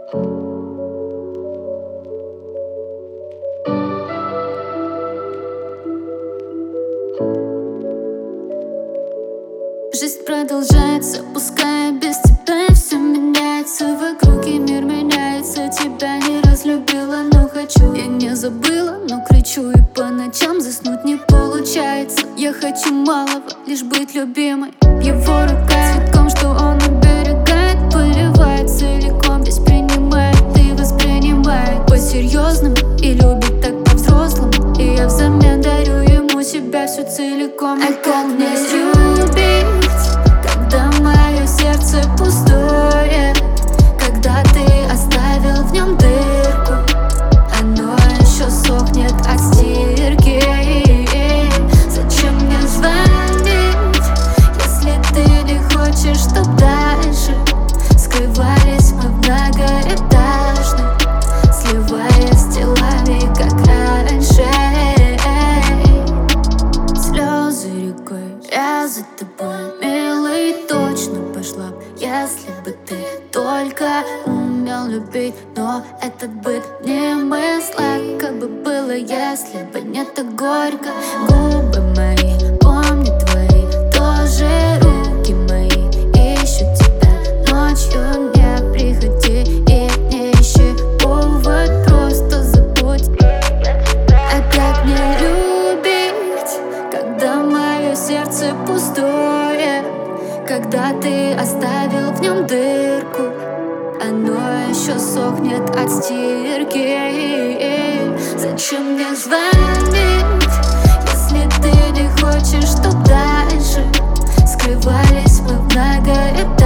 Жизнь продолжается, пускай без тебя все меняется вокруг, и мир меняется. Тебя не разлюбила, но хочу. Я не забыла, но кричу, и по ночам заснуть не получается. Я хочу малого, лишь быть любимой. Его рука цветком, что он оберегает, поливает целиком, без принимает и воспринимает по-серьезному и любит так по-взрослому. И я взамен дарю ему себя всю целиком. А как мне любить, когда мое сердце пустое, когда ты оставил в нем дырку, оно еще сохнет от стирки. Зачем мне звонить, если ты не хочешь, чтоб дальше скрывались мы в многоэтажной, сливаясь с телами, как раньше. Слезы рекой, я за тобой, милый, точно пошла б, если бы ты только умел любить. Но этот быт не мысль, как бы было, если бы не так горько. Губы мои помнят твои, тоже руки мои ищут тебя ночью. Не приходи и не ищи повод, просто забудь. А как мне любить, когда мое сердце пустое, когда ты оставил в нем дырку, оно еще сохнет от стирки. Зачем мне звонить, если ты не хочешь, чтоб дальше скрывались мы в многоэтажной,